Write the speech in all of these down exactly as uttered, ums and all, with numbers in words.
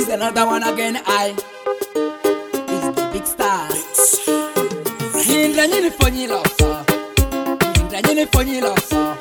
another one again. I is the big star. Hindra nyini fonyi loso, hindra nyini fonyi loso.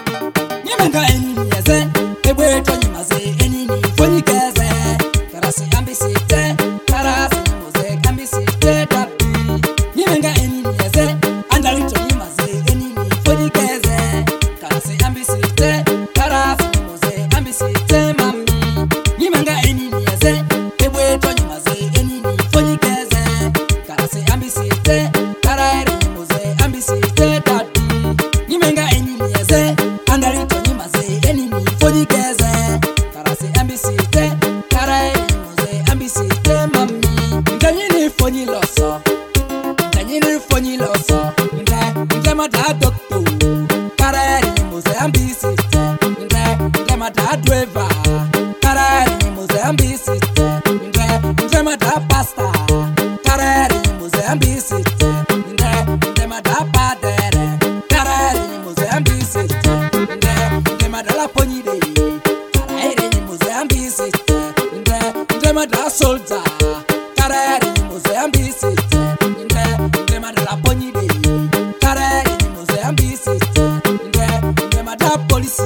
Nyimanga eni yeze, ebwe to nyimaze eni ni fonyi keze. Karasi ambisite, karasi nyimuze ambisite tapi. Nyimanga eni yeze, andali to nyimaze eni ni fonyi keze. Karasi ambisite, karasi nyimuze ambisite mami. Nyimanga eni yeze, ebwe to nyimaze eni ni fonyi keze. Karasi ambisite, karasi nyimuze ambisite tapi. Nyimanga eni yeze, andali to nyimaze eni ni fonyi keze. Karasi ambisite, karasi nyimuze ambisite mami. Ndanyini fonyi loso, ndanyini fonyi loso. Nde, nde mada doctor, karasi nyimuze ambisite. Nde, nde mada driver, karasi nyimuze ambisite. Nde, nde mada pastor, karasi nyimuze ambisite. Nde, nde mada padere, karasi nyimuze ambisite. Nde, nde mada la ponyi de, karasi nyimuze ambisite. Nde, nde mada soldier, karasi nyimuze ambisite. Nde, nde mada la ponyi de, karasi nyimuze ambisite. Nde, nde mada police,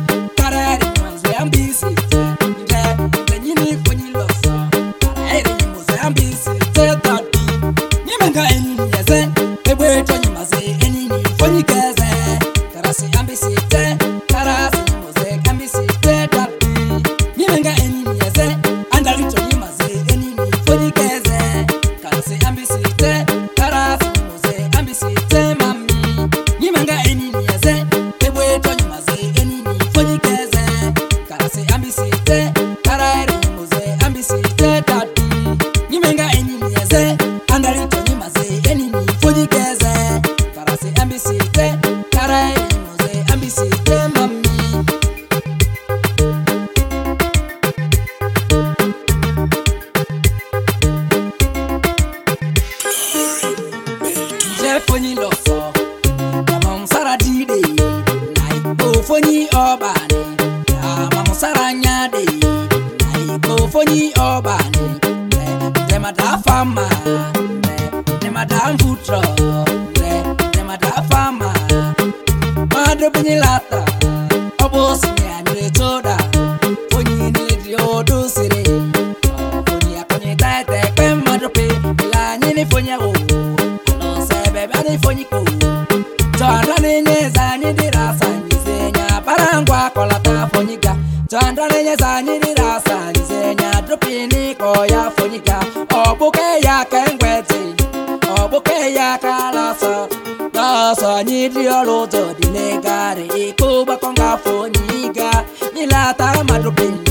karasi nyimuze ambisite. Nde, nde nyini fonyi loso, karasi nyimuze ambisite tapi. Nyimanga eni yeze, ebwe to nyimaze eni ni fonyi keze. Karasi ambisite, karasi nyimuze ambisite tapi. Nyimanga eni yeze, andali to nyimaze eni ni fonyi keze. Karasi ambisite, karasi nyimuze ambisite mami. Nyimanga eni yeze, ebwe to nyimaze eni ni fonyi keze. Karasi ambisite, karasi nyimuze ambisite tapi. Nyimanga eni yeze, andali to nyimaze eni ni fonyi keze. Karasi ambisite, karasi nyimuze ambisite mami. Je fonyi loso, mama musara dide, na ipo fonyi obani. Mama musara nyade, na ipo fonyi obani. Ne mada fama, ne mada mvutro, ne mada fama. Madro bunyi lata, obosi nyanywe toda. Fonyi nili odo sire, fonyi akonye taete kwe madro pe. Ila nyini fonyi o, ano sebe bani fonyi ko. Chanda nenye zanyi dirasa, nyizenya parangwa kolata fonyi ga. Chanda nenye zanyi dirasa, nyizenya dropini koya fonyi ga. Obuke ya kengwete, obuke ya kalasa. Nasa nyidi oloto dinegare, ikuba konga fonyi ga. Nilata madropini.